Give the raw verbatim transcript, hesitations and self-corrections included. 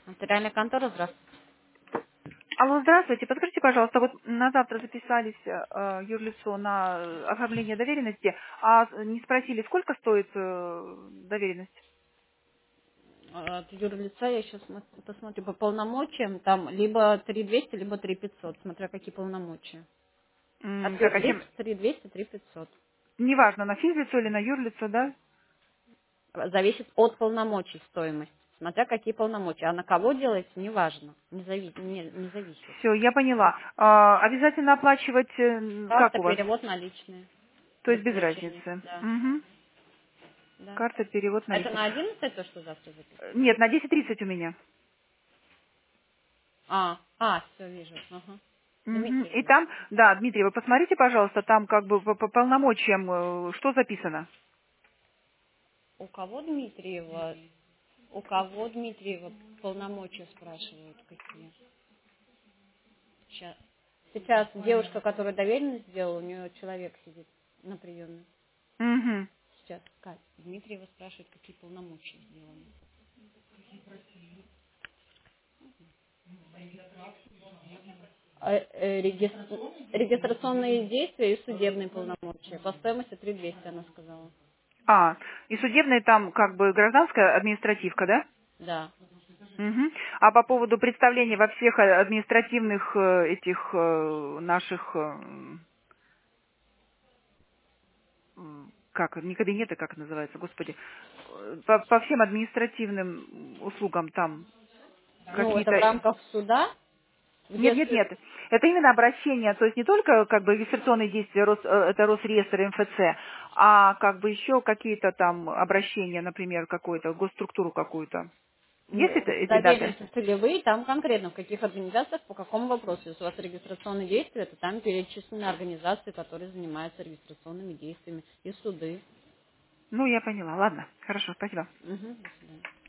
Нотариальная контора, здравствуйте. Алло, здравствуйте. Подскажите, пожалуйста, вот на завтра записались э, юрлицо на э, оформление доверенности, а не спросили, сколько стоит э, доверенность? От юрлица я сейчас посмотрю по полномочиям. Там либо три двести, либо три пятьсот, смотря какие полномочия. М, От так, а юрлиц чем? три двести, три пятьсот. Неважно, на физлицо или на юрлицо, да? Зависит от полномочий стоимость. Смотря какие полномочия. А на кого делается, неважно. Не, зави- не, не зависит. Все, я поняла. А, обязательно оплачивать, э, как Карта, у вас? перевод наличные. То До есть без получения. разницы. Да. Мгм. Да. Карта, перевод, Это наличные. на одиннадцать то, что завтра Э, записано? Нет, на десять тридцать у меня. А, а, все, вижу. Ага. Мгм. И Дмитриева. там, да, Дмитрий, вы посмотрите, пожалуйста, там как бы по, по полномочиям, э, что записано. У кого Дмитриева? У кого Дмитриева полномочия спрашивают какие? Сейчас. Сейчас девушка, которая доверенность сделала, у нее человек сидит на приеме. Угу. Сейчас. Кать, Дмитриева спрашивает, какие полномочия сделаны. А, э, регис- Регистрационные действия и судебные полномочия. По стоимости три двести, она сказала. А, и судебная там как бы гражданская административка, да? Да. Мгм. А по поводу представления во всех э, административных э, этих э, наших, э, м, как, не кабинеты, как это называется, господи, э, по, по всем административным услугам там Ну, это в какие-то... рамках суда, Нет, где... нет, с- нет. Это именно обращение, то есть не только как бы регистрационные действия, Рос- э, это Росреестр, МФЦ, а как бы еще какие-то там обращения, например, какую-то госструктуру какую-то. Есть это, эти даты? Доверенности целевые, там конкретно в каких организациях, по какому вопросу. Если у вас регистрационные действия, то там перечислены организации, которые занимаются регистрационными действиями, и суды. Ну, я поняла. Ладно, хорошо, спасибо. Мгм, до свидания.